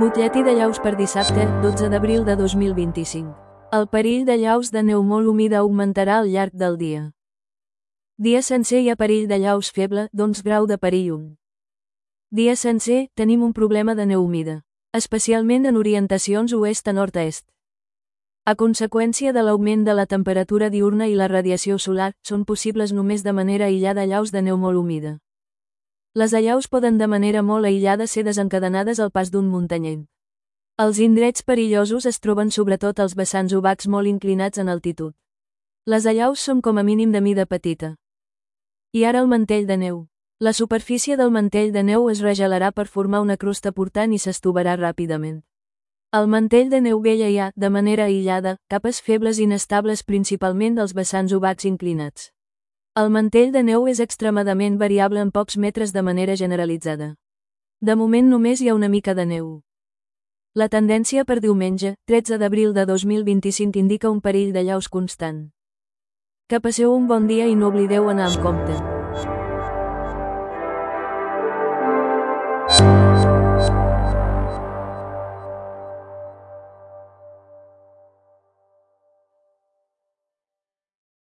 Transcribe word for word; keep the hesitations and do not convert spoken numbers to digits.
Butlletí de llaus per dissabte, dotze d'abril de dos mil vint-i-cinc. El perill de llaus de neu molt humida augmentarà al llarg del dia. Dia sencer hi ha perill de llaus feble, d'onze grau de perill un. Dia sencer, tenim un problema de neu humida, especialment en orientacions oest a nord-est. A conseqüència de l'augment de la temperatura diürna i la radiació solar, són possibles només de manera aïllada llaus de neu molt humida. Les allaus poden de manera molt aïllada ser desencadenades al pas d'un muntanyenc. Els indrets perillosos es troben sobretot als vessants obacs molt inclinats en altitud. Les allaus són com a mínim de mida petita. I ara el mantell de neu. La superfície del mantell de neu es regelarà per formar una crosta portant i s'estovarà ràpidament. Al mantell de neu vella hi ha, de manera aïllada, capes febles inestables principalment dels vessants obacs inclinats. El mantell de neu és extremadament variable en pocs metres de manera generalitzada. De moment només hi ha una mica de neu. La tendència per diumenge, tretze d'abril de dos mil vint-i-cinc indica un perill de llaus constant. Que passeu un bon dia i no oblideu anar amb compte.